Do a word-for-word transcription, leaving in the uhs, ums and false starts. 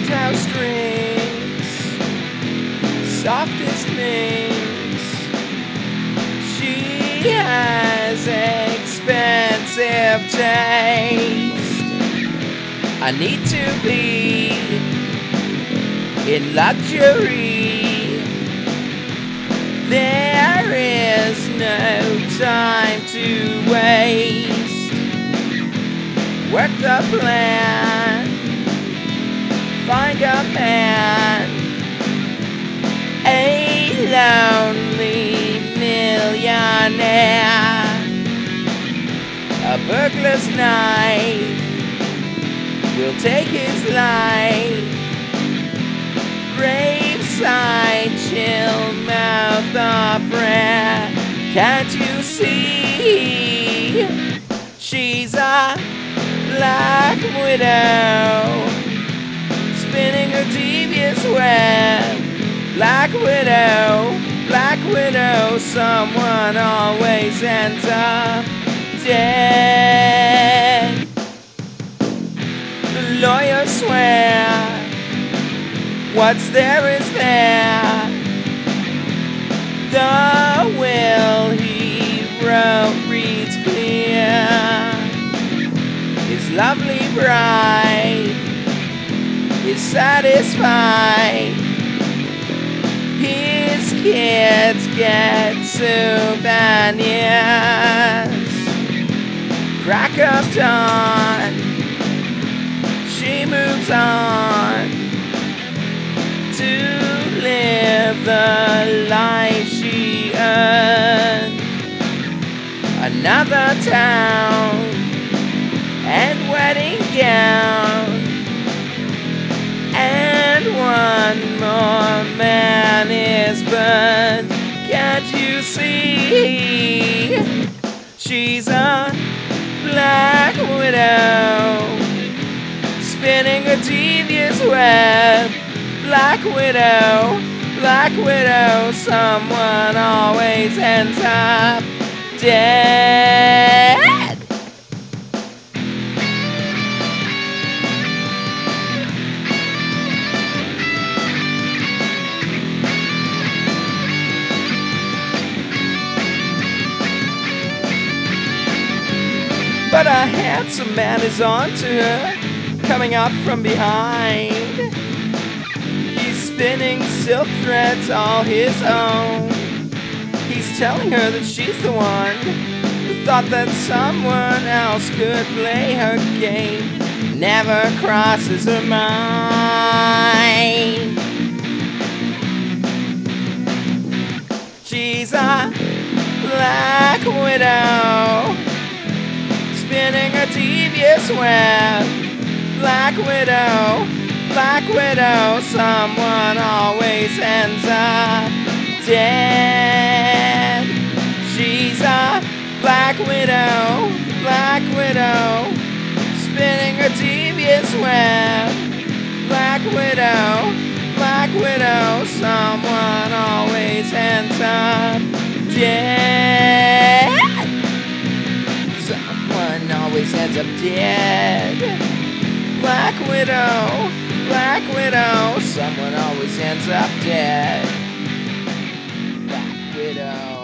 lighthouse strings, softest things. She has expensive taste. I need to be in luxury. There is no time to waste. Work the plan, find a man, a lonely millionaire. A burglar's knife will take his life. Graveside chill mouth a prayer. Can't you see? She's a black widow, spinning her devious web. Black widow, black widow, someone always ends up dead. The lawyers swear what's there is there. The will he wrote reads clear. His lovely bride is satisfied. His kids get souvenirs. Crack of dawn, she moves on to live the life she earned. Another town and wedding gown, and one more man is burned. Can't you see? She's a black widow, spinning a devious web. Black widow, black widow, someone always ends up dead. But a handsome man is on to her, coming up from behind. He's spinning silk threads all his own. He's telling her that she's the one who thought that someone else could play her game. Never crosses her mind. She's a black widow, spinning a devious web. Black widow, black widow, someone always ends up dead. She's a black widow, black widow, spinning a devious web. Black widow, black widow, someone always ends up dead. Someone always ends up dead. Black widow, black widow, someone always ends up dead. Black widow.